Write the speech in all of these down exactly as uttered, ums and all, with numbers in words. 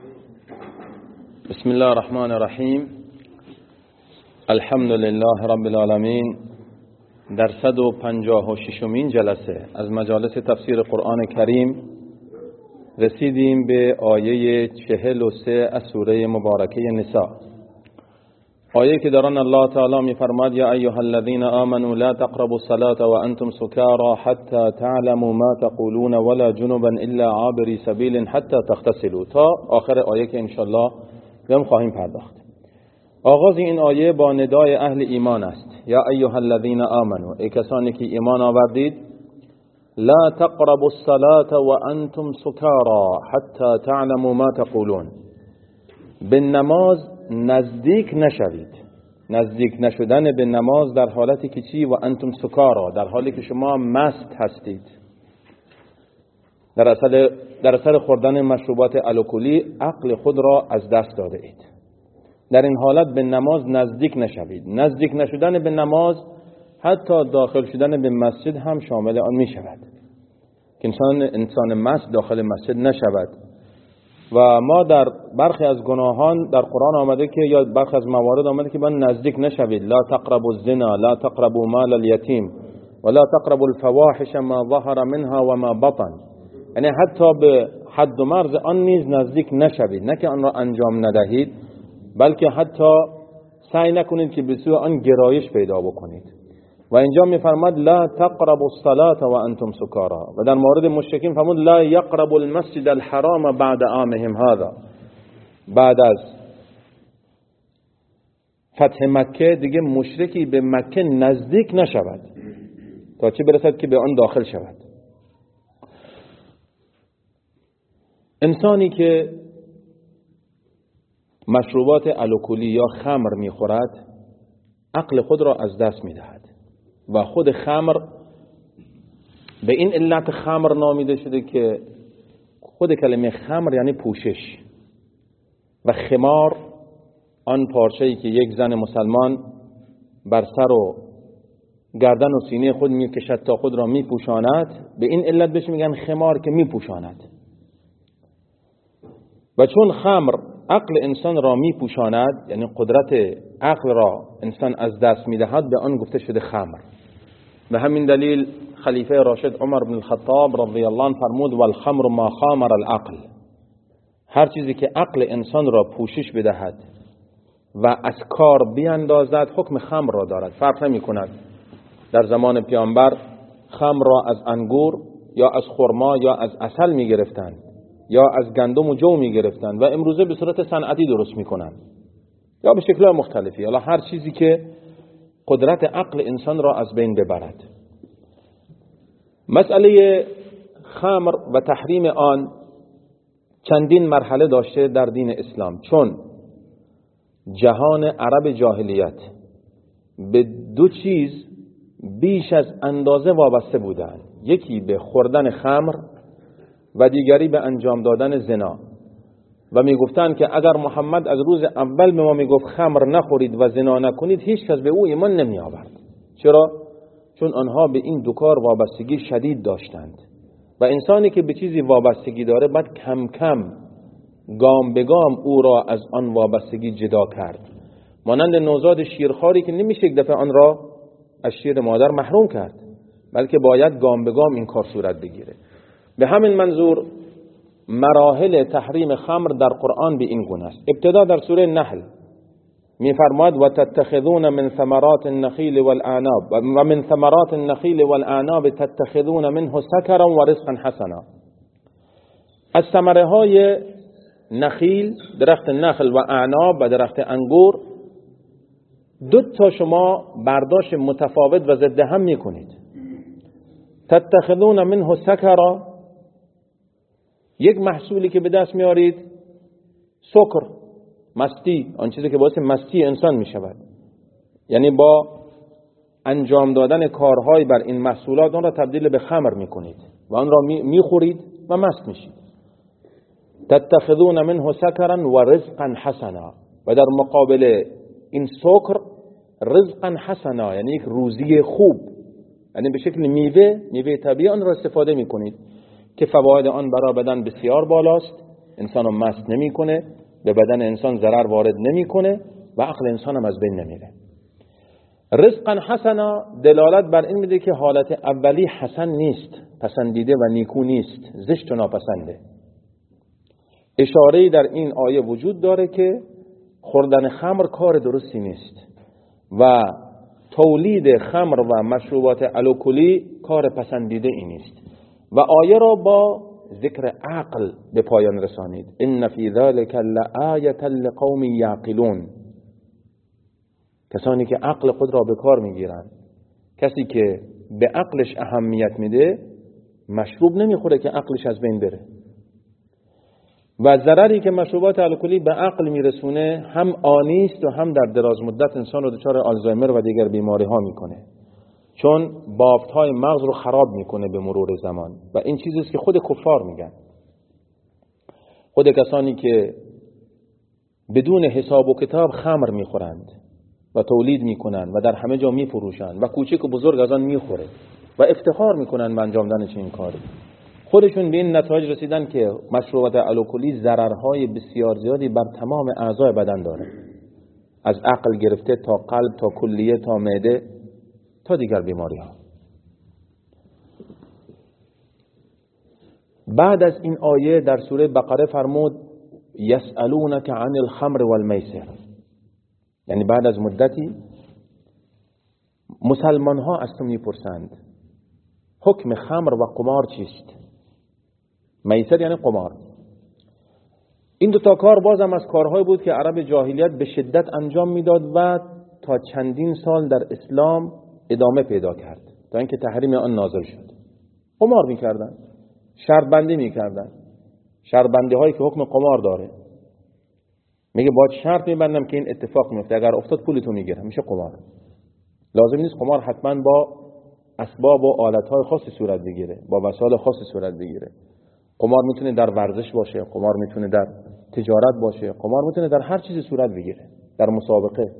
بسم الله الرحمن الرحیم. الحمد لله رب العالمین. در صد و پنجاه و ششمین جلسه از مجالس تفسیر قرآن کریم رسیدیم به آیه چهل و سه از سوره مبارکه نساء، آیه که در آن الله تعالی می‌فرماید یا ایها الذین آمنوا لا تقربوا الصلاة وانتم سکارى حتی تعلموا ما تقولون ولا جنبا الا عابری سبیل حتی تغتسلوا، تا آخر آیه که انشاءالله بهم خواهیم پرداخت. آغاز این آیه با ندای اهل ایمان است. یا ایها الذین آمنوا، ای کسانی که ایمان آوردید، لا تقربوا الصلاة وانتم سکارى حتی تعلموا ما تقولون، به نماز نزدیک نشوید. نزدیک نشدن به نماز در حالتی که چی؟ و انتم سکارى، در حالی که شما مست هستید، در اثر در اثر خوردن مشروبات الکلی عقل خود را از دست داده اید. در این حالت به نماز نزدیک نشوید. نزدیک نشدن به نماز حتی داخل شدن به مسجد هم شامل آن می شود که انسان انسان مست داخل مسجد نشود. و ما در برخی از گناهان در قرآن آمده که یا برخی از موارد آمده که من نزدیک نشوید. لا تقربوا الزنا، لا تقربوا مال الیتیم، ولا تقربوا الفواحش ما ظهر منها و ما بطن، یعنی حتی به حد و مرز آن نیز نزدیک نشوید. نه که آن را انجام ندهید، بلکه حتی سعی نکنید که به سوی آن گرایش پیدا بکنید. و اینجا میفرماد لا تقربوا الصلاة و انتم سکارى، و در مورد مشرکین فرمود لا یقربوا المسجد الحرام بعد عامهم هذا، بعد از فتح مکه دیگه مشرکی به مکه نزدیک نشود تا چه برسد که به آن داخل شود. انسانی که مشروبات الکلی یا خمر میخورد عقل خود را از دست میدهد و خود خمر به این علت خمر نامیده شده که خود کلمه خمر یعنی پوشش، و خمار آن پارچه‌ای که یک زن مسلمان بر سر و گردن و سینه خود میکشد تا خود را میپوشاند، به این علت بهش میگن خمار که میپوشاند. و چون خمر عقل انسان را میپوشاند، یعنی قدرت عقل را انسان از دست میدهد، به آن گفته شده خمر. به همین دلیل خلیفه راشد عمر بن الخطاب رضی الله عنه فرمود والخمر ما خامر العقل، هر چیزی که عقل انسان را پوشش بدهد و از کار بیاندازد حکم خمر را دارد. فرق نمی کند در زمان پیامبر خمر را از انگور یا از خرما یا از عسل می گرفتند یا از گندم و جو می گرفتند، و امروزه به صورت صنعتی درست می کنند یا به شکل مختلفی. حالا هر چیزی که قدرت عقل انسان را از بین ببرد. مسئله خمر و تحریم آن چندین مرحله داشته در دین اسلام، چون جهان عرب جاهلیت به دو چیز بیش از اندازه وابسته بودند، یکی به خوردن خمر و دیگری به انجام دادن زنا، و میگفتند که اگر محمد از روز اول به ما میگفت خمر نخورید و زنا نکنید، هیچ کس به او ایمان نمی آورد. چرا؟ چون آنها به این دو کار وابستگی شدید داشتند، و انسانی که به چیزی وابستگی داره باید کم کم گام به گام او را از آن وابستگی جدا کرد. مانند نوزاد شیرخواری که نمیشه یک دفعه آن را از شیر مادر محروم کرد، بلکه باید گام به گام این کار صورت بگیره. به همین منظور مراحل تحریم خمر در قرآن به این گونه است. ابتدا در سوره نحل میفرماد و تتخذون من ثمرات النخیل والاعناب و من ثمرات النخیل والاعناب تتخذون منه سکرا و رزقا حسنا. از ثمره های نخیل، درخت نخل، و اعناب و درخت انگور، دو تا شما برداشت متفاوت و ضد هم میکنید. تتخذون منه سکرا، یک محصولی که به دست میارید، سکر، مستی، آن چیزی که باعث مستی انسان می شود، یعنی با انجام دادن کارهای بر این محصولات آن را تبدیل به خمر می کنید و آن را می خورید و مست می شید. تتخذون منه سکرا و رزقا حسنا، و در مقابل این سکر رزقا حسنا یعنی یک روزی خوب، یعنی به شکل میوه، میوه طبیعی آن را استفاده می کنید که فواید آن برای بدن بسیار بالاست. انسان رو مست نمیکنه، به بدن انسان ضرر وارد نمیکنه و عقل انسان هم از بین نمیره. رزقا حسنا دلالت بر این میده که حالت اولی حسن نیست، پسندیده و نیکو نیست، زشت و ناپسنده. اشاره‌ای در این آیه وجود داره که خوردن خمر کار درستی نیست و تولید خمر و مشروبات الکلی کار پسندیده ای نیست و آیه را با ذکر عقل به پایان رسانید. ان فی ذلک لآیة لقوم یعقلون. کسانی که عقل خود را به کار میگیرند. کسی که به عقلش اهمیت میده مشروب نمیخوره که عقلش از بین بره. و ضرری که مشروبات الکلی به عقل میرسونه هم آنی است و هم در دراز مدت انسان رو دچار آلزایمر و دیگر بیماری ها میکنه، چون بافت های مغز رو خراب میکنه به مرور زمان و این چیزی است که خود کفار میگن. خود کسانی که بدون حساب و کتاب خمر میخورند و تولید میکنن و در همه جا میفروشند و کوچک و بزرگ از آن میخوره و افتخار میکنن به انجام دادن چنین کاری، خودشون به این نتایج رسیدن که مشروبات الکلی ضررهای بسیار زیادی بر تمام اعضای بدن داره، از عقل گرفته تا قلب تا کلیه تا معده تا دیگر بیماری ها. بعد از این آیه در سوره بقره فرمود یسألونک عن الخمر والمیسر، یعنی بعد از مدتی مسلمان ها از تو میپرسند حکم خمر و قمار چیست؟ میسر یعنی قمار. این دو تا کار بازم از کارهایی بود که عرب جاهلیت به شدت انجام میداد و تا چندین سال در اسلام ادامه پیدا کرد تا اینکه تحریم آن نازل شد. قمار میکردن، شرط بندی میکردن، شرط بندی هایی که حکم قمار داره. میگه باید شرط میبندم که این اتفاق میفته، اگر افتاد پولتو میگیرم، میشه قمار. لازم نیست قمار حتما با اسباب و آلت‌های خاصی صورت بگیره، با وسایل خاصی صورت بگیره. قمار میتونه در ورزش باشه، قمار میتونه در تجارت باشه، قمار میتونه در هر چیزی صورت بگیره، در مسابقه.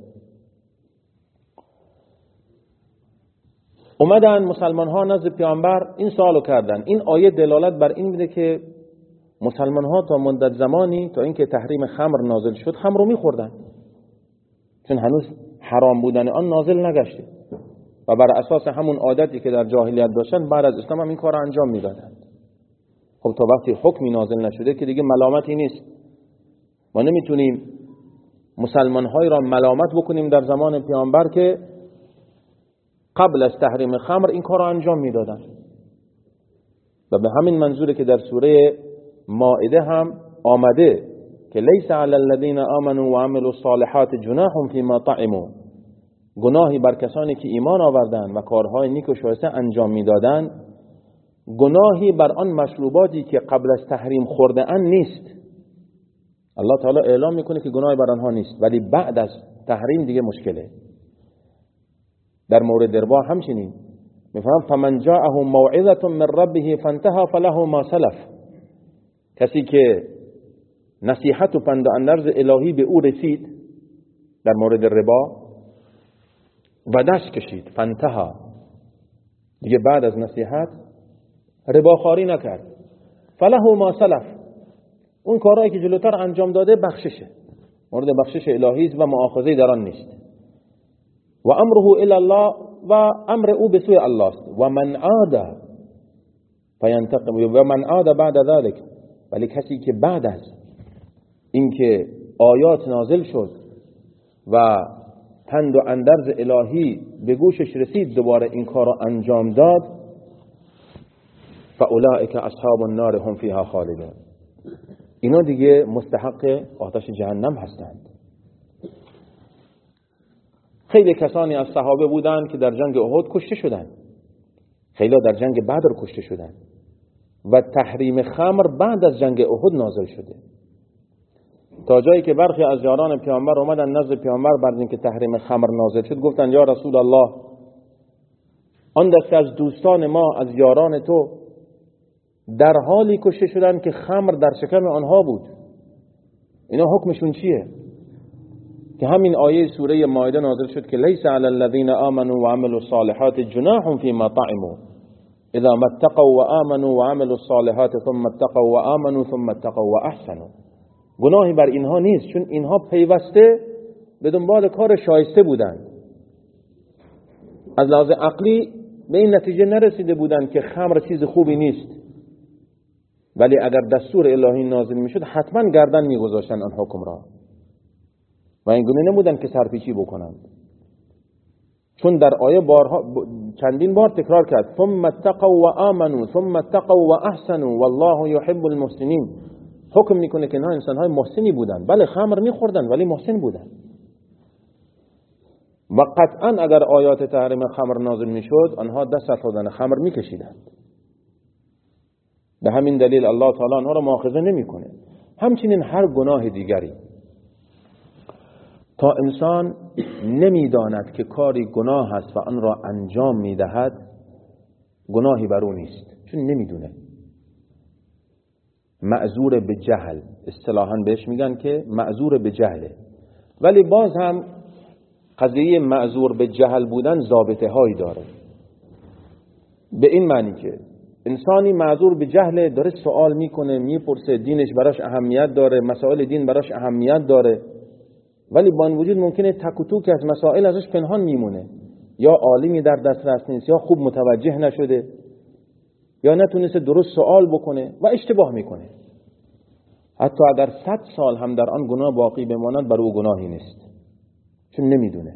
اومدن مسلمان ها نزد پیامبر این سوالو کردن. این آیه دلالت بر این میده که مسلمان ها تا مدت زمانی تا اینکه تحریم خمر نازل شد خمر رو میخوردن، چون هنوز حرام بودن آن نازل نگشته و بر اساس همون عادتی که در جاهلیت داشتن بعد از اسلام هم این کار انجام میدادن. خب تا وقتی حکمی نازل نشده که دیگه ملامتی نیست. ما نمیتونیم مسلمان‌های را ملامت بکنیم در زمان پیامبر که قبل از تحریم خمر این کار را انجام میدادن و به همین منظوره که در سوره مائده هم آمده که لیس علی الذین آمنوا و عملوا الصالحات جناح فیما طعموا، گناهی بر کسانی که ایمان آوردن و کارهای نیک و شایسته انجام میدادن، گناهی بر آن مشروباتی که قبل از تحریم خورده ان نیست. الله تعالی اعلام میکنه که گناهی بر آنها نیست، ولی بعد از تحریم دیگه مشکله. در مورد ربا همچنین میفهم فمن جاءه موعظه من ربه فانتهى فله ما سلف، کسی که نصیحت و پند و اندرز الهی به او رسید در مورد ربا و دست کشید، فانتهى، دیگه بعد از نصیحت رباخواری نکرد، فله ما سلف، اون کارهایی که جلوتر انجام داده بخششه، مورد بخشش الهی است و مؤاخذه در آن نیست. و امره الی الله، و امر او به سوی الله است. و من عاد فینتقم، و من عاد بعد ذلك، ولی کسی که بعد از اینکه آیات نازل شد و پند و اندرز الهی به گوشش رسید دوباره این کار را انجام داد، فاولئک اصحاب النار هم فیها خالدون، اینا دیگه مستحق آتش جهنم هستند. خیلی کسانی از صحابه بودند که در جنگ احد کشته شدند، خیلی در جنگ بدر کشته شدند و تحریم خمر بعد از جنگ احد نازل شده، تا جایی که برخی از یاران پیامبر اومدن نزد پیامبر بعد اینکه تحریم خمر نازل شد، گفتن یا رسول الله، آن دسته از دوستان ما از یاران تو در حالی کشته شدند که خمر در شکم آنها بود، اینا حکمشون چیه؟ که همین آیه سوره مائده نازل شد که لیس علی الذین آمنوا و عملوا الصالحات جناح فیما طعموا، اذا ما اتقوا و آمنوا و عملوا الصالحات ثم اتقوا و آمنوا ثم اتقوا و احسنوا. گناهی بر اینها نیست، چون اینها پیوسته به دنبال کار شایسته بودند. از لحاظ عقلی به این نتیجه نرسیده بودند که خمر چیز خوبی نیست، ولی اگر دستور الهی نازل میشد حتما گردن میگذاشتن آن حکم را و این گونه نمودن که سرپیچی بکنند. چون در آیه بارها چندین بار تکرار کرد ثم اتقوا و آمنوا ثم اتقوا و احسنوا والله يحب المحسنین. حکم میکنه که نه انسان‌های محسنی بودن، بله خمر میخوردن ولی محسن بودن. و قطعا اگر آیات تحریم خمر نازل میشد آنها دست از خوردن خمر میکشیدند. به همین دلیل الله تعالی آنها را مؤاخذه نمیکنه. همچنین هر گناه دیگری تا انسان نمیداند که کاری گناه است و آن را انجام میدهد گناهی بر او نیست، چون نمیدونه. معذور به جهل اصطلاحاً بهش میگن که معذور به جهله، ولی باز هم قضیه معذور به جهل بودن ضابطه هایی داره. به این معنی که انسانی معذور به جهل داره سوال میکنه، میپرسه، دینش براش اهمیت داره، مسائل دین براش اهمیت داره، ولی با این وجود ممکنه تک و توک از مسائل ازش پنهان میمونه، یا عالمی در دسترس نیست، یا خوب متوجه نشده، یا نتونسته درست سوال بکنه و اشتباه میکنه. حتی اگر صد سال هم در آن گناه باقی بماند بر او گناهی نیست، چون نمیدونه.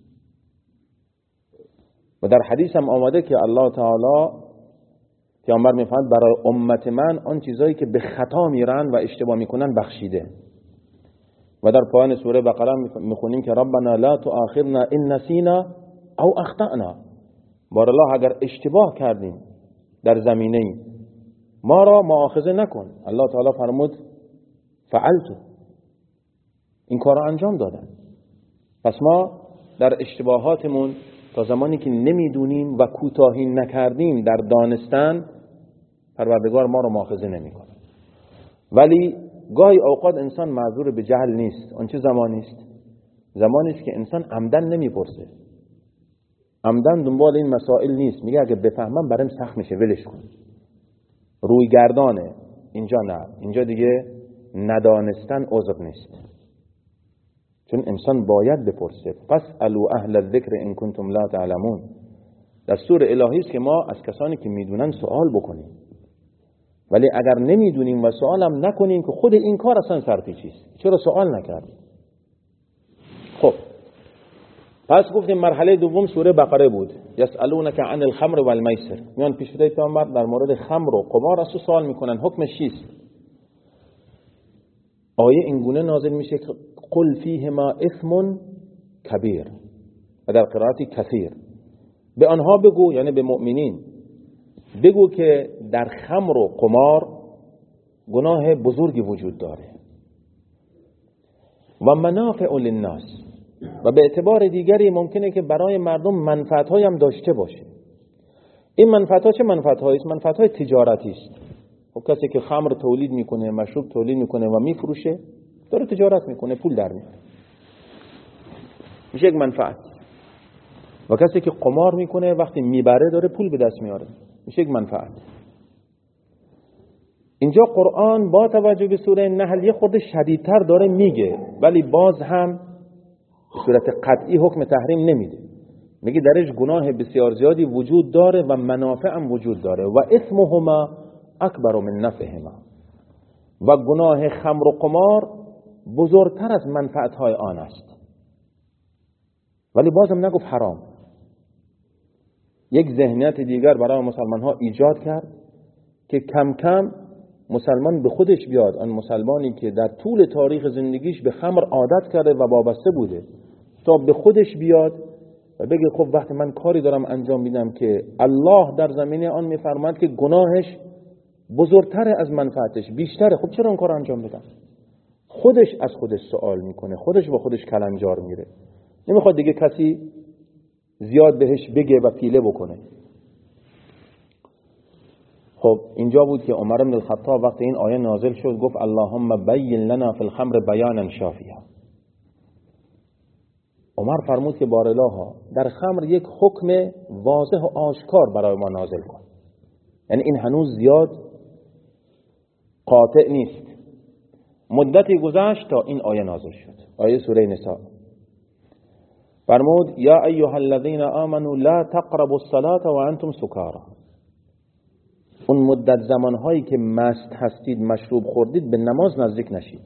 و در حدیث هم آمده که الله تعالی پیامبر میفرماید برای امت من آن چیزایی که به خطا میرن و اشتباه میکنن بخشیده. و در پایان سوره بقره میخونیم که ربنا لا تؤاخذنا ان نسینا او اخطأنا. بار الله اگر اشتباه کردیم در زمینه ما را مؤاخذه نکن. الله تعالی فرمود فعلت، این کار را انجام دادن. پس ما در اشتباهاتمون تا زمانی که نمیدونیم و کوتاهی نکردیم در دانستن، پروردگار ما را مؤاخذه نمیکنه. ولی گاهی اوقات انسان معذور به جهل نیست. آن چه زمانی است؟ زمانی است که انسان عمدن نمیپرسه، عمدن دنبال این مسائل نیست، میگه اگه بفهمم برام سخت میشه ولش کن، روی گردانه. اینجا نه، اینجا دیگه ندانستن عذر نیست، چون انسان باید بپرسه. پس الو اهل الذکر ان کنتم لا تعلمون. دستور الهی است که ما از کسانی که میدونن سوال بکنیم، ولی اگر نمیدونیم و سوالم نکنیم که خود این کار اصلا سرپیچی است. چرا سوال نکردیم؟ خب پس گفتیم مرحله دوم سوره بقره بود. یسالونک عن الخمر والمیسر. میان پیشوای پیامبر در مورد خمر و قمار از سوال میکنن حکمش چیست؟ آیه این گونه نازل میشه که قل فیهما اثم کبیر، و در قرائتی کثیر. به آنها بگو، یعنی به مؤمنین بگو که در خمر و قمار گناه بزرگی وجود داره و منافع للناس، و به اعتبار دیگری ممکنه که برای مردم منفعت‌هایی هم داشته باشه. این منفعت‌ها چه منفعت‌هایی است؟ منفعت‌های تجارتی است. خب کسی که خمر تولید میکنه، مشروب تولید میکنه و میفروشه، داره تجارت میکنه، پول در میاره، میشه یک منفعت. و کسی که قمار میکنه وقتی میبره داره پول به دست میاره، میشه یک منفعت. اینجا قرآن با توجه به سوره نحل یه خورده شدیدتر داره میگه، ولی باز هم صورت قطعی حکم تحریم نمیده. میگه درش گناه بسیار زیادی وجود داره و منافع هم وجود داره و اثمهما اکبر من نفعهما، و گناه خمر و قمار بزرگتر از منفعتهای آن است. ولی بازم نگفت حرام. یک ذهنیت دیگر برای مسلمان ها ایجاد کرد که کم کم مسلمان به خودش بیاد. آن مسلمانی که در طول تاریخ زندگیش به خمر عادت کرده و وابسته بوده، تا به خودش بیاد و بگه خب وقتی من کاری دارم انجام میدم که الله در زمینه آن میفرماید که گناهش بزرگتر از منفعتش بیشتره، خب چرا اون کار انجام بدم؟ خودش از خودش سوال میکنه، خودش با خودش کلنجار میره، نمیخواد دیگه کسی زیاد بهش بگه و پیله بکنه. خب اینجا بود که عمر بن الخطاب وقتی این آیه نازل شد گفت اللهم بین لنا فی الخمر بیانا شافیا. عمر فرمود که بارالله در خمر یک حکم واضح و آشکار برای ما نازل کن. یعنی این هنوز زیاد قاطع نیست. مدتی گذشت تا این آیه نازل شد. آیه سوره نساء فرمود یا ایها الذین آمنوا لا تقربوا الصلاة وانتم سکارى. اون مدت زمانهایی که مست هستید، مشروب خوردید، به نماز نزدیک نشید.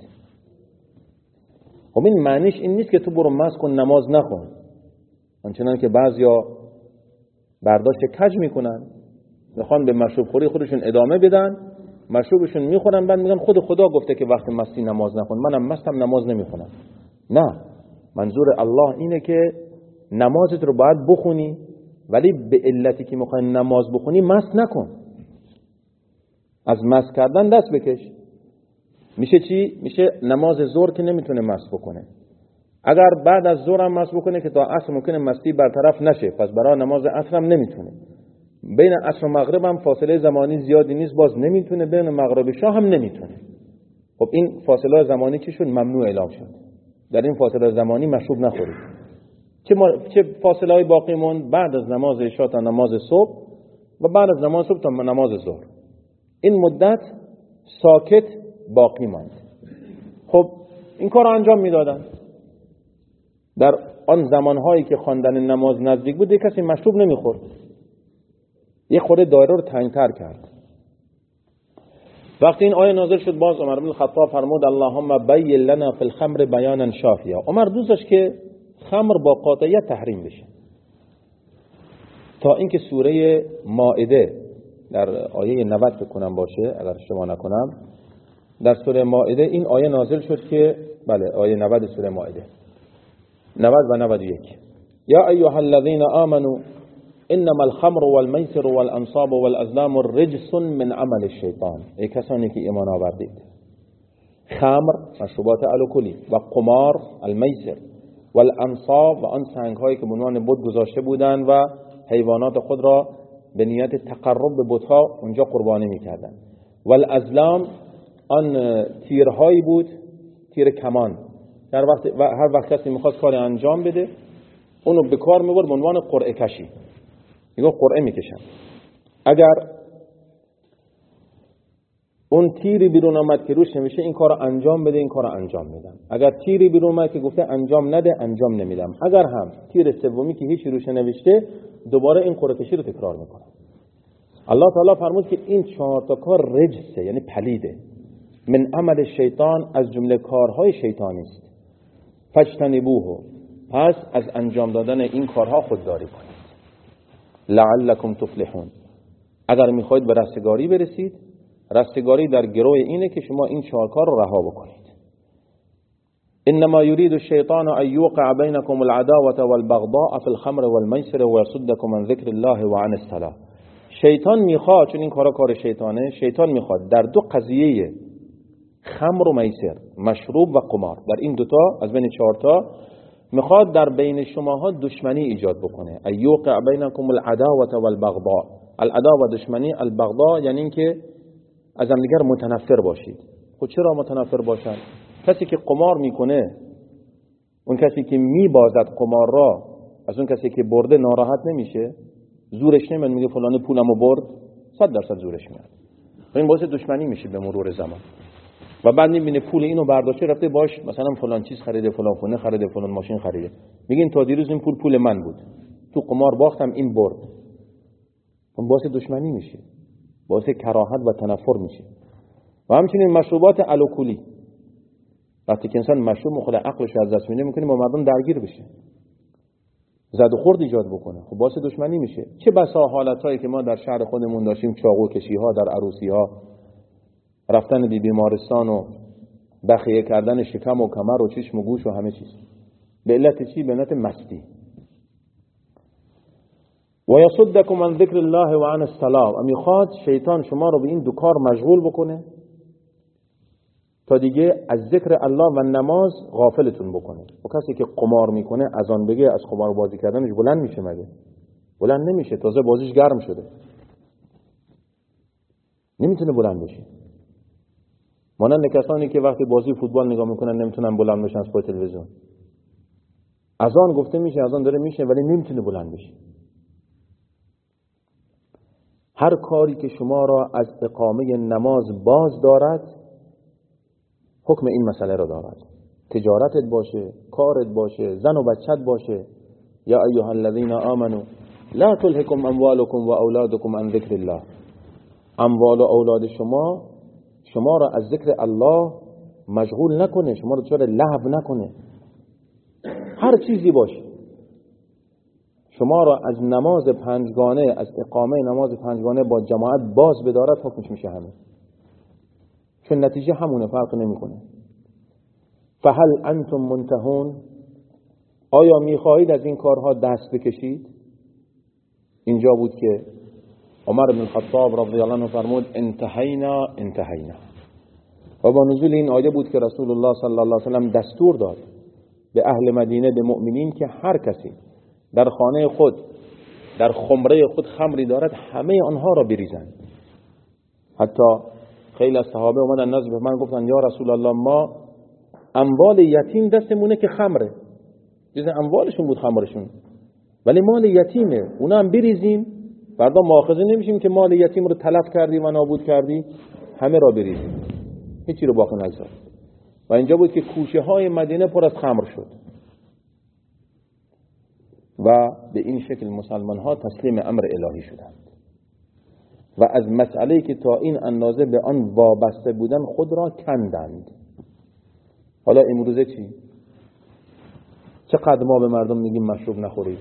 خب این معنیش این نیست که تو برو مست کن نماز نخون، همچنان که بعضیا برداشت کج میکنن، میخوان به مشروب خوری خودشون ادامه بدن، مشروبشون میخورن، بعد میگن خود خدا گفته که وقت مستی نماز نخون، منم مستم نماز نمیخونم. نه، منظور الله اینه که نمازت رو باید بخونی، ولی به علتی که میخوای نماز بخونی مست نکن. از مست کردن دست بکش. میشه چی؟ میشه نماز ظهر که نمیتونه مست بکنه، اگر بعد از ظهر هم مست بکنه که تا عصر ممکنه مستی برطرف نشه، پس برای نماز عصر هم نمیتونه. بین عصر و مغرب هم فاصله زمانی زیادی نیست، باز نمیتونه. بین مغرب و شام هم نمیتونه. خب این فاصله زمانی چی شد؟ ممنوع اعلام شد. در این فاصله زمانی مشروب نخورید. چه, ما... چه فاصله های باقی موند؟ بعد از نماز عشاء تا نماز صبح و بعد از نماز صبح تا نماز ظهر. این مدت ساکت باقی ماند. خب این کار رو انجام میدادن. در آن زمانهایی که خواندن نماز نزدیک بود کسی مشروب نمیخورد. یه خورده دایره رو تنگتر کرد. وقتی این آیه نازل شد باز عمر بن الخطاب فرمود اللهم بین لنا فی الخمر بیانا شافیا. عمر دوست داشت که خمر با قاطعیت تحریم بشه، تا اینکه سوره مائده در آیه نود فکر کنم باشه اگر اشتباه نکنم، در سوره مائده این آیه نازل شد که بله آیه نود سوره مائده نود و نود و یک یا ایها الذین آمنوا انما الخمر والمیسر والانصاب والازلام رجس من عمل الشیطان. ای کسانی که ایمان آوردید، خمر مشروبات الکلی و قمار المیسر والانصاب و آن سنگ هایی که به عنوان بت گذاشته بودند و حیوانات خود را به نیت تقرب به بت‌ها اونجا قربانی می‌کردند. والازلام آن تیرهایی بود، تیر کمان، هر وقت و هر وقت کسی می‌خواست کاری انجام بده اونو به کار می‌برد به عنوان قرعه کشی. میگه قرعه میکشن، اگر اون تیری بیرون آمد که روش نمیشه این کارو انجام بده، این کارو انجام میدم. اگر تیری بیرون آمد که گفته انجام نده، انجام نمیدم. اگر هم تیر سومی که هیچ روش نوشته، دوباره این قرعه کشی رو تکرار میکنه. الله تعالی فرمود که این چهار تا کار رجسه، یعنی پلیده، من عمل شیطان، از جمله کارهای شیطانی است. فاجتنبوه، پس از انجام دادن این کارها خودداری کنید. لعلکم تفلحون، اگر میخواید به رستگاری برسید، رستگاری در گروه اینه که شما این چهار کار رو رها بکنید. انما يريد الشيطان ان يوقع بينكم العداوه والبغضاء في الخمر والميسر ويصدكم عن ذكر الله وعن الصلاه. شیطان میخواد، چون این کارا کار شیطانه، شیطان میخواد در دو قضیه خمر و میسر، مشروب و قمار، در این دوتا از بین چهار تا میخواد در بین شماها دشمنی ایجاد بکنه. ایوقع بینکم العداوه والبغضاء. العداوه دشمنی، البغضاء یعنی اینکه از هم دیگر متنفر باشید. خب چرا متنفر باشن؟ کسی که قمار میکنه، اون کسی که میبازد قمار را، از اون کسی که برده ناراحت نمیشه؟ زورش نمیاد میگه فلان پولمو برد؟ صد درصد زورش میاد. این باعث دشمنی میشه به مرور زمان. و بعد میبینه پول اینو برداشته رفته باش مثلا فلان چیز خریده، فلان خونه خریده، فلان ماشین خریده، میگین تا دیروز این پول پول من بود، تو قمار باختم این برد. اون باعث دشمنی میشه، باعث کراهت و تنفر میشه. و همچنین مشروبات الکلی، وقتی که انسان مشروب مخل عقلش از دست میده میکنه با مردم درگیر بشه، زد و خورد ایجاد بکنه، خب باعث دشمنی میشه. چه بسا حالتایی که ما در شهر خودمون داشتیم، چاقو کشی ها در عروسی ها، رفتن بی بیمارستان و بخیه کردن شکم و کمر و چشم و گوش و همه چیز، به علت چی؟ به علت مستی. و یصدکم عن ذکر الله و عن الصلاة. و میخواد شیطان شما رو به این دو کار مشغول بکنه تا دیگه از ذکر الله و نماز غافلتون بکنه. و کسی که قمار میکنه از آن بگه از قمار بازی کردنش بلند میشه؟ مگه بلند نمیشه، تازه بازیش گرم شده، نمیتونه بلند بشه. مانند کسانی که وقتی بازی فوتبال نگاه میکنن نمیتونن بلند بشن از پای تلویزیون. از آن گفته میشه، از آن داره میشه، ولی نمیتونه بلند بشه. هر کاری که شما را از اقامه نماز باز دارد حکم این مسئله را دارد. تجارتت باشه، کارت باشه، زن و بچت باشه. یا ایها الذین آمنوا لا تلهکم اموالکم و اولادکم عن ذکر الله. اموال و اولاد شما شما را از ذکر الله مشغول نکنه، شما را دچار لهو نکنه. هر چیزی باشه شما را از نماز پنجگانه، از اقامه نماز پنجگانه با جماعت باز بدارد، حکمش میشه همین، چون نتیجه همونه، فرق نمیکنه. فهل انتم منتهون؟ آیا میخواهید از این کارها دست بکشید؟ اینجا بود که عمر بن الخطاب رضی الله عنه فرمود انتهینا انتهینا. و با نزول این آیه بود که رسول الله صلی الله علیه و سلم دستور داد به اهل مدینه، به مؤمنین، که هر کسی در خانه خود در خمره خود خمری دارد همه آنها را بریزند. حتی خیلی از صحابه اومدن نزد به من گفتن یا رسول الله ما اموال یتیم دستمونه که خمره، جز اموالشون بود خمرشون، ولی مال یتیمه، اونا هم بریزیم فردا مؤاخذه نمیشیم که مال یتیم رو تلف کردی و نابود کردی، همه را بریزیم، هیچی رو باقی نگذار. و اینجا بود که کوچه های مدینه پر از خمر شد و به این شکل مسلمان ها تسلیم امر الهی شدند و از مسئله‌ای که تا این اندازه به آن وابسته بودن خود را کندند. حالا امروزه چی؟ چقدر ما به مردم میگیم مشروب نخورید؟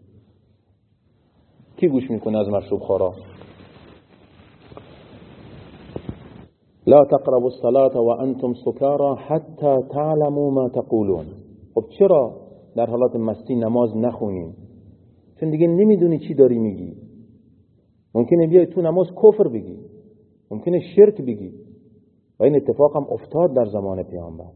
کی گوش میکنه از مشروب خورا؟ لا تقربوا الصلاة وانتم سکارى حتی تعلموا ما تقولون. خب چرا در حالات مستی نماز نخونیم؟ چون دیگه نمیدونی چی داری میگی. ممکنه بیای تو نماز کفر بگی، ممکنه شرک بگی، و این اتفاق هم افتاد در زمان پیامبر.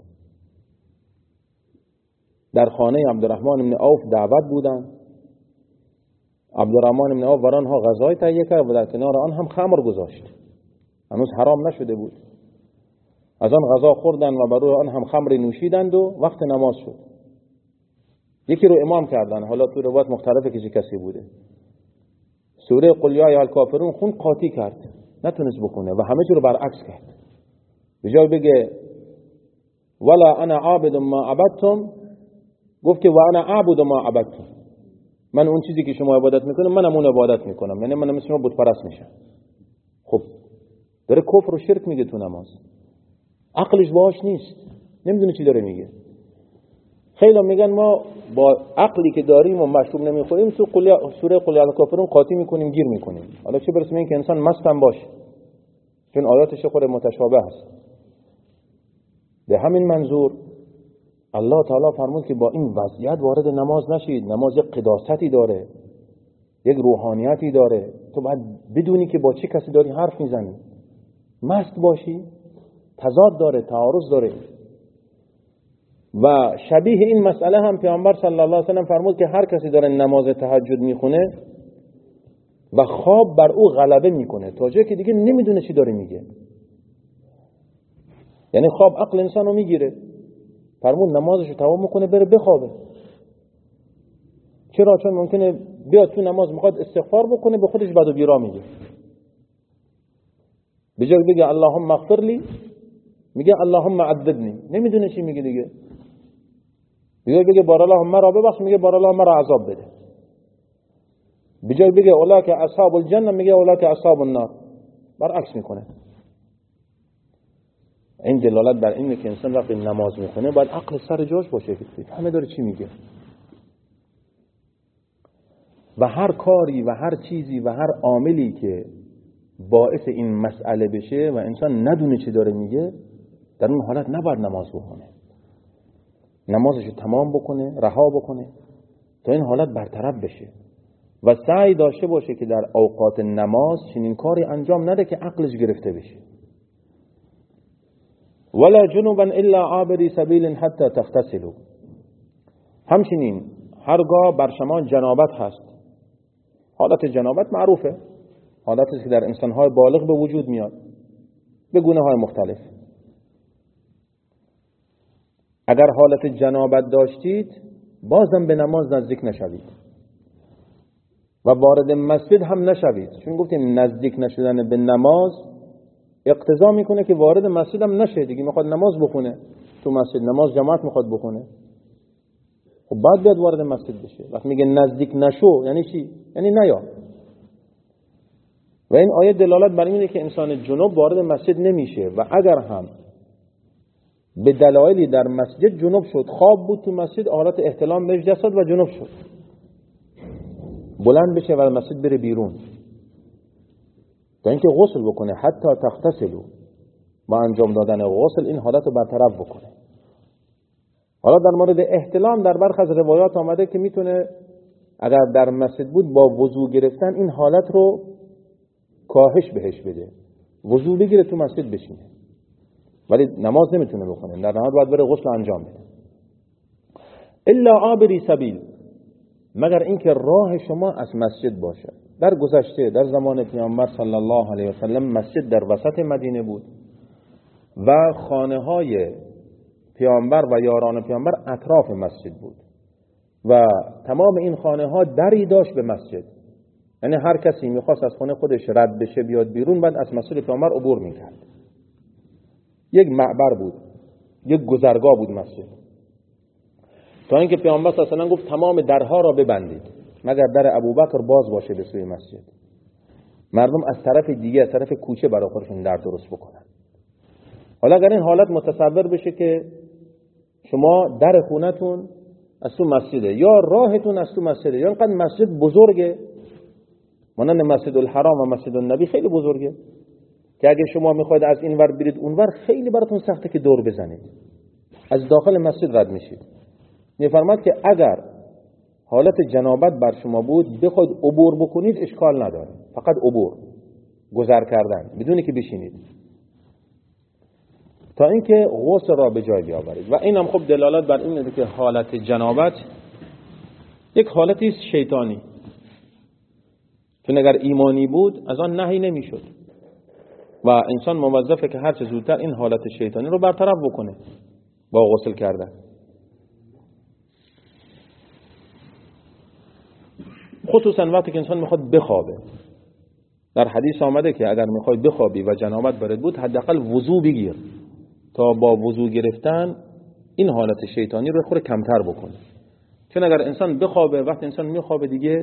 در خانه عبدالرحمن بن عوف دعوت بودن، عبدالرحمن بن عوف برانها غذای تهیه کرد و در کنار آن هم خمر گذاشت، هنوز حرام نشده بود. از آن غذا خوردن و بر روی آن هم خمر نوشیدند و وقت نماز شد. یکی رو امام کردن، حالا تو روایت مختلفه که چه کسی بوده. سوره قل یا ایها الکافرون خون قاطی کرد، نتونست بخونه و همه چی رو برعکس کرد. به جای بگه ولا انا عابد ما عبدتم، گفت که و انا اعبد ما عبدتم، من اون چیزی که شما عبادت میکنم منم اون عبادت میکنم، یعنی من مثل شما بت پرست میشم. خب داره کفر و شرک میگه تو نماز، عقلش باهاش نیست، نمیدونه چی داره میگه. خیلی میگن ما با عقلی که داریم و مشروب نمیخوریم تو سوره قل یا الکافرون قاطی میکنیم، گیر میکنیم، حالا چه برسه این که انسان مستم باشه، چون آیاتش خود متشابه هست. به همین منظور الله تعالی فرمود که با این وضعیت وارد نماز نشید. نماز یک قداستی داره، یک روحانیتی داره، تو باید بدونی که با چه کسی داری حرف میزنی. مست باشی تضاد داره، تعارض داره. و شبیه این مسئله هم پیامبر صلی الله علیه و سلم فرمود که هر کسی داره نماز تهجد میخونه و خواب بر او غلبه میکنه تا جایی که دیگه نمیدونه چی داره میگه، یعنی خواب عقل انسانو میگیره، فرمود نمازشو تمام میکنه بره بخوابه. چرا؟ چون ممکنه بیاد تو نماز میخواد استغفار بکنه، به خودش بد و بیرا میگه، به جای بگه اللهم اغفر لی میگه اللهم عذبنی، نمیدونه چی میگه دیگه. به جای بگه بار الله مرا ببخش میگه بار الله مرا عذاب بده. به جای بگه اولئک اصحاب الجنه میگه اولئک اصحاب النار، برعکس میکنه. این دلالت بر اینه که انسان وقتی نماز میخونه باید عقل سر جاش باشه، همه داره چی میگه. و هر کاری و هر چیزی و هر عاملی که باعث این مسئله بشه و انسان ندونه چی داره میگه، در اون حالت نباید نماز بخونه، نمازشو تمام بکنه، رها بکنه تا این حالت برطرف بشه و سعی داشته باشه که در اوقات نماز چنین کاری انجام نده که عقلش گرفته بشه. ولا جنوبا الا عابری سبیل حتی تغتسلوا. همچنین هرگاه بر شما جنابت هست، حالت جنابت معروفه، حالتی که در انسان‌های بالغ به وجود میاد به گونه‌های مختلف. اگر حالت جنابت داشتید بازم به نماز نزدیک نشوید. و وارد مسجد هم نشوید، چون گفتیم نزدیک نشدن به نماز اقتضا میکنه که وارد مسجد هم نشه دیگه. میخواد نماز بخونه تو مسجد، نماز جماعت میخواد بخونه، خب بعد بیاد وارد مسجد بشه. وقتی میگه نزدیک نشو یعنی چی؟ یعنی نیا. و این آیه دلالت بر اینه که انسان جنوب وارد مسجد نمیشه و اگر هم به دلایلی در مسجد جنوب شد، خواب بود تو مسجد، حالت احتلام بهش دست داد و جنوب شد، بلند بشه و مسجد بره بیرون تا اینکه غسل بکنه، حتی تغتسلوا، با انجام دادن غسل این حالت رو برطرف بکنه. حالا در مورد احتلام در برخی از روایات آمده که میتونه اگر در مسجد بود با وضو گرفتن این حالت رو کاهش بهش بده، وضو بگیره تو مسجد بشینه، ولی نماز نمیتونه بخونه، در نهایت باید بره غسل انجام بده. الا عابری سبیل، مگر اینکه راه شما از مسجد باشه. در گذشته در زمان پیامبر صلی الله علیه و سلم مسجد در وسط مدینه بود و خانه های پیامبر و یاران پیامبر اطراف مسجد بود و تمام این خانه ها دری داشت به مسجد، یعنی هر کسی میخواست از خانه خودش رد بشه بیاد بیرون بعد از مسجد پیامبر عبور میکرد. یک معبر بود، یک گذرگاه بود مسجد، تا اینکه پیامبر صلی الله علیه و سلم گفت تمام درها را ببندید مگر در ابوبکر باز باشه به سوی مسجد، مردم از طرف دیگه از طرف کوچه برای خودشون در درست بکنن. حالا اگر این حالت متصور بشه که شما در خونتون از تو مسجده یا راهتون از تو مسجده، یا اینقدر مسجد بزرگه مانند مسجد الحرام و مسجد النبی خیلی بزرگه که اگه شما میخواید از این ور برید اون ور خیلی براتون سخته که دور بزنید، از داخل مسجد رد میشید. میفرماد که اگر حالت جنابت بر شما بود بخواید عبور بکنید اشکال نداره، فقط عبور، گذر کردن بدون که بشینید تا اینکه غسل را به جای بیاورید. و این هم خب دلالت بر اینه که حالت جنابت یک حالتی شیطانی، چون اگر ایمانی بود از آن نهی نمیشد و انسان موظفه که هر چه زودتر این حالت شیطانی رو برطرف بکنه با غسل کردن. خصوصا وقتی که انسان میخواد بخوابه، در حدیث آمده که اگر میخوای بخوابی و جنابت برات بود حداقل وضو بگیر تا با وضو گرفتن این حالت شیطانی رو خود کمتر بکنه. چون اگر انسان بخوابه، وقتی انسان میخوابه دیگه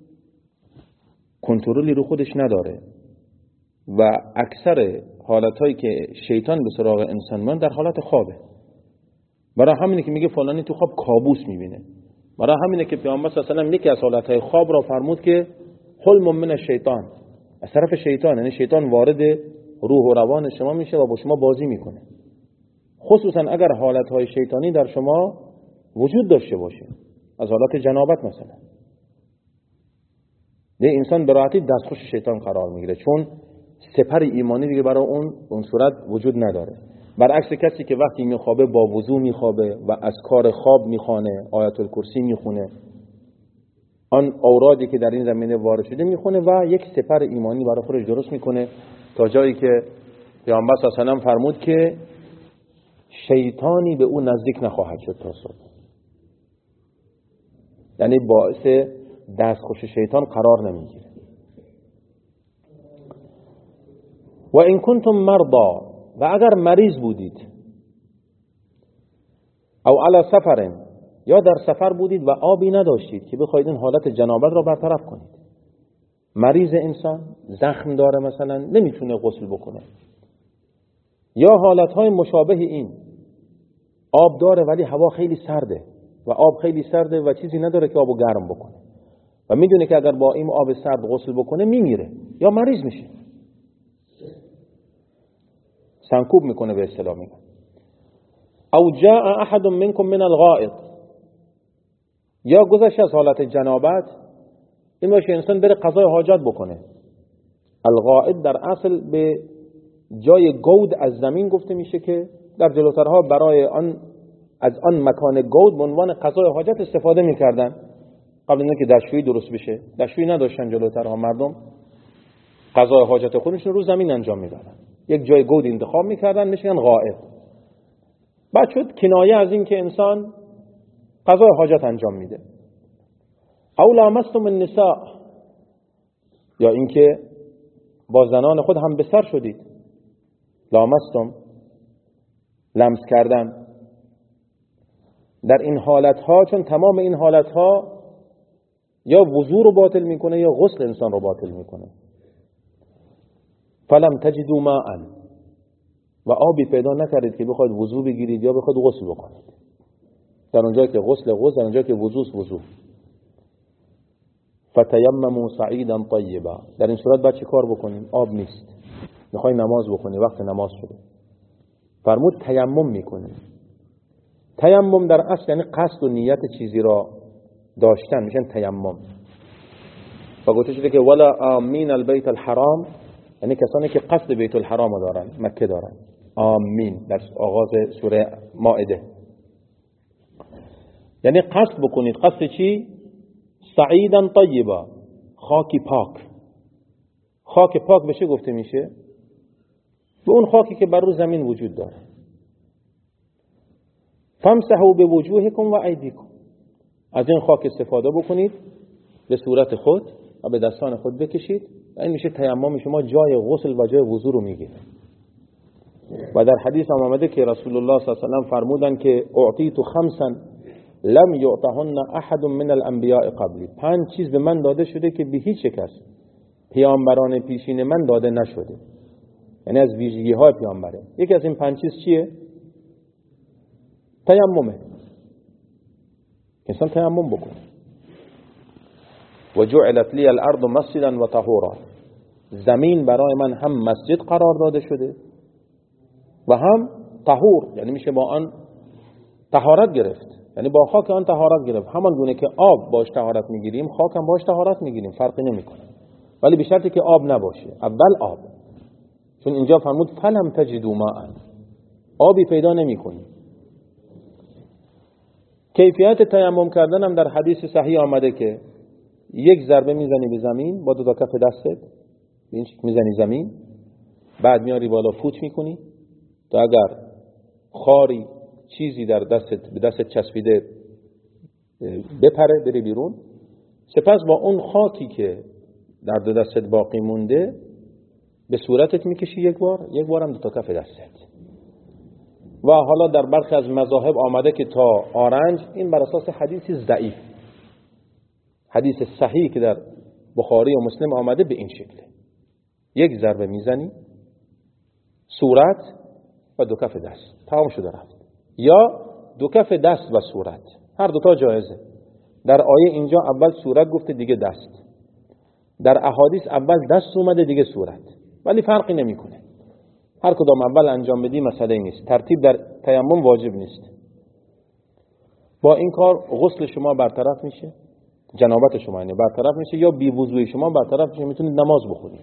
کنترلی رو خودش نداره و اکثر حالتهایی که شیطان به سراغ انسان میاد در حالت خوابه. برای همینه که میگه فلانی تو خواب کابوس میبینه. برای همینه که پیامبر صلی الله علیه و آله یکی از حالتهای خواب را فرمود که حلم من الشیطان، از طرف شیطان، یعنی شیطان وارد روح و روان شما میشه و با شما بازی میکنه، خصوصا اگر حالتهای شیطانی در شما وجود داشته باشه، از حالت جنابت مثلا. یه انسان به راحتی دستخوش شیطان قرار میگیره چون سپر ایمانی دیگه برای اون اون صورت وجود نداره. برعکس کسی که وقتی میخوابه با وضو میخوابه و از کار خواب میخوانه، آیت الکرسی میخونه، آن اورادی که در این زمینه وارد شده میخونه و یک سپر ایمانی برای خودش درست میکنه تا جایی که پیامبر صلی الله علیه و آله فرمود که شیطانی به او نزدیک نخواهد شد تا صبح، یعنی باعث دستخوش شیطان قرار نمیگیره. و این کنتم مرضی، و اگر مریض بودید، او علی سفر، یا در سفر بودید و آبی نداشتید که بخواید این حالت جنابت را برطرف کنید. مریض انسان زخم داره مثلا نمیتونه غسل بکنه، یا حالتهای مشابه این، آب داره ولی هوا خیلی سرده و آب خیلی سرده و چیزی نداره که آبو گرم بکنه و میدونه که اگر با این آب سرد غسل بکنه میمیره یا مریض میشه، سنکوب میکنه به اصطلاح میگن. او جاء احد منکم من الغائط، یا گذشت از حالت جنابت این باشه انسان بره قضای حاجت بکنه. الغائط در اصل به جای گود از زمین گفته میشه که در جلوترها برای آن از آن مکان گود به عنوان قضای حاجت استفاده میکردن قبل اینکه دستشویی درست بشه. دستشویی نداشتن جلوترها، مردم قضای حاجت خودشون رو زمین انجام میدادن، یک جای گود انتخاب میکردن میشن غائط. بعد شد کنایه از این که انسان قضای حاجت انجام میده. او لامستم النساء، یا اینکه با زنان خود هم بستر شدید، لامستم، لمس کردن. در این حالتها، چون تمام این حالتها یا وضو رو باطل میکنه یا غسل انسان رو باطل میکنه. فلم تجدوا ماء، و آبی پیدا نکردید که بخواید وضو بگیرید یا بخواید غسل بکنید. در اونجا که غسل غسل، در اونجا که وضو وضو. فتیمموا صعیدا طیبا، در این صورت باید چه کار بکنیم؟ آب نیست، میخوای نماز بکنی، وقت نماز شده، فرمود تیمم میکنیم. تیمم در اصل یعنی قصد و نیت چیزی را داشتن، میشن تیمم. و گفته شده که ولا آمین البیت الحرام، یعنی کسانی که قصد بیت الحرام دارن، مکه دارن. آمین در آغاز سوره مائده، یعنی قصد بکنید. قصد چی؟ صعیدا طیبا، خاکی پاک. خاک پاک به چه گفته میشه؟ به اون خاکی که بر روی زمین وجود داره. فامسحوا بوجوهکم و ایدیکم، از این خاک استفاده بکنید، به صورت خود و به دستان خود بکشید. و این میشه تیمم شما، جای غسل و جای وضو رو میگیره. و در حدیث هم آمده که رسول الله صلی الله علیه و آله فرمودن که اعطیت خمسا لم یعطهن احد من الانبیاء قبلی، پنج چیز به من داده شده که به هیچ کس پیامبران پیشین من داده نشده، یعنی از ویژگی های پیامبره. یکی از این پنج چیز چیه؟ تیممه. انسان تیمم بکنه. و جعلت لی الارض مسجدا و طهورا، زمین برای من هم مسجد قرار داده شده و هم طهور، یعنی میشه با آن طهارت گرفت، یعنی با خاک آن طهارت گرفت. همان گونه که آب باش طهارت میگیریم، خاک هم باش طهارت میگیریم، فرقی نمیکنه، ولی به شرطی که آب نباشه. اول آب، چون اینجا فرمود فلم تجدوا ماء، آبی پیدا نمیکنی. کیفیت تیمم کردن هم در حدیث صحیح آمده که یک ضربه میزنی به زمین با دو تا کف دستت، این میزنی زمین، بعد میاری بالا فوت میکنی تا اگر خاری چیزی در دستت به دستت چسبیده بپره، بره بیرون. سپس با اون خاکی که در دو دستت باقی مونده به صورتت میکشی یک بار، یک بار هم دو تا کف دستت. و حالا در برخی از مذاهب آمده که تا آرنج، این بر اساس حدیثی ضعیف. حدیث صحیح که در بخاری و مسلم آمده به این شکله: یک ضربه میزنی صورت و دو کف دست، تمام شده رفت. یا دو کف دست و صورت، هر دوتا جایزه. در آیه اینجا اول صورت گفته دیگه دست، در احادیث اول دست اومده دیگه صورت، ولی فرقی نمیکنه، هر کدام اول انجام بدی مسئله نیست. ترتیب در تیمم واجب نیست. با این کار غسل شما برطرف میشه، جنابت شما یعنی برطرف میشه، یا بی وضوئی شما برطرف میشه، میتونید نماز بخونید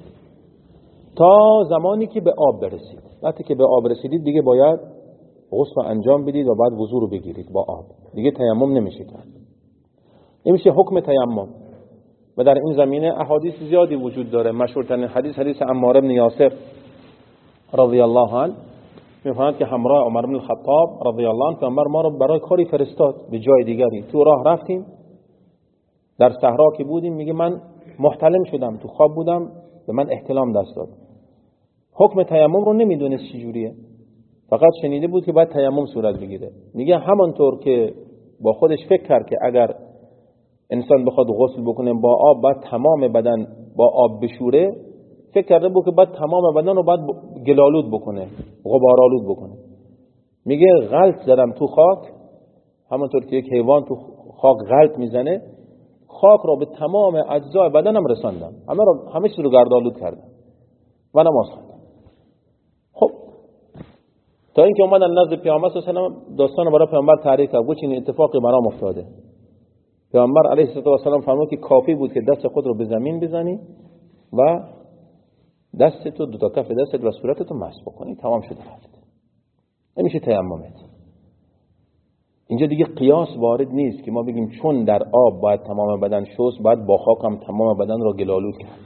تا زمانی که به آب برسید. وقتی که به آب رسیدید دیگه باید غسل انجام بدید و بعد وضو رو بگیرید با آب، دیگه تیمم نمیشه کرد. این میشه حکم تیمم. و در این زمینه احادیث زیادی وجود داره. مشهورترین حدیث حدیث عمار بن یاسر رضی الله عنه، میفرماید که همراه عمر بن الخطاب رضی الله عنه پیامبر ما رو برای کاری فرستاد به جای دیگری. تو راه رفتیم، در صحرا که بودیم، میگه من محتلم شدم، تو خواب بودم، به من احتلام دست داد. حکم تیمم رو نمیدونست چجوریه، فقط شنیده بود که باید تیمم صورت بگیره. میگه همانطور که با خودش فکر کرد که اگر انسان بخواد غسل بکنه با آب باید تمام بدن با آب بشوره، فکر کرده بود که باید تمام بدن رو باید گلالود بکنه، غبارآلود بکنه. میگه غلط زدم تو خاک، همانطور که یک حیوان تو خاک غلط میزنه، خاک رو به تمام اجزای بدنم رساندم، همه رو همه چیز رو گردآلود کردم و نماز خوندم. خب تا اینکه اومدن نزد پیامبر صلی الله علیه و داستان برای پیامبر تعریف کرد، گفت این اتفاقی برام افتاده. پیامبر علیه السلام فرمود که کافی بود که دست خود رو به زمین بزنی و دست تو دو تا کف دستت و صورتت رو مسح بکنی، تمام شده رفت. این میشه تیممت. اینجا دیگه قیاس وارد نیست که ما بگیم چون در آب باید تمام بدن شست، باید با خاک هم تمام بدن را گلالود کرد.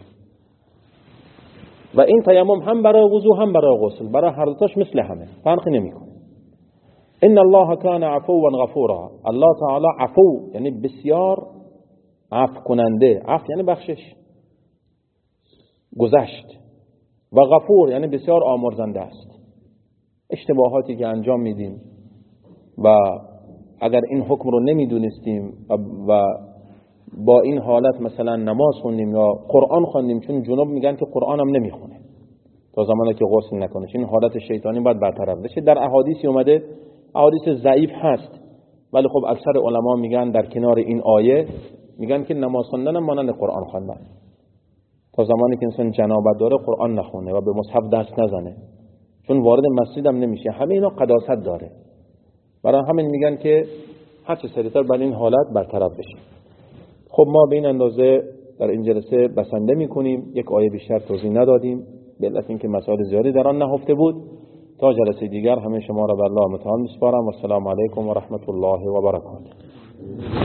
و این تیمم هم برای وضو هم برای غسل، برای هر دوتاش مثل همه، فرقی نمیکنه. ان الله کان عفوا غفورا، الله تعالی عفو یعنی بسیار عفو کننده، عفو یعنی بخشش، گذشت و غفور یعنی بسیار آمرزنده است. اشتباهاتی که انجام میدیم و اگر این حکم رو نمیدونستیم و با این حالت مثلا نماز خوندیم یا قرآن خوندیم، چون جنوب میگن که قرآن هم نمیخونه تا زمانی که غسل نکنه، این حالت شیطانی باید برطرف بشه. در احادیثی اومده، احادیث ضعیف هست ولی خب اکثر علما میگن در کنار این آیه میگن که نماز خوندن هم مانند قرآن خوندن، تا زمانی که انسان جنابت داره قرآن نخونه و به مصحف دست نزنه، چون وارد مسجد هم نمیشه. همه اینا قداست داره، برای همین میگن که هر چه سریعتر بر این حالت برطرف بشه. خب ما به این اندازه در این جلسه بسنده میکنیم، یک آیه بیشتر توضیح ندادیم به علت اینکه مسائل زیادی در آن نهفته بود. تا جلسه دیگر همه شما را به الله متعال میسپارم و السلام علیکم و رحمت الله و برکاته.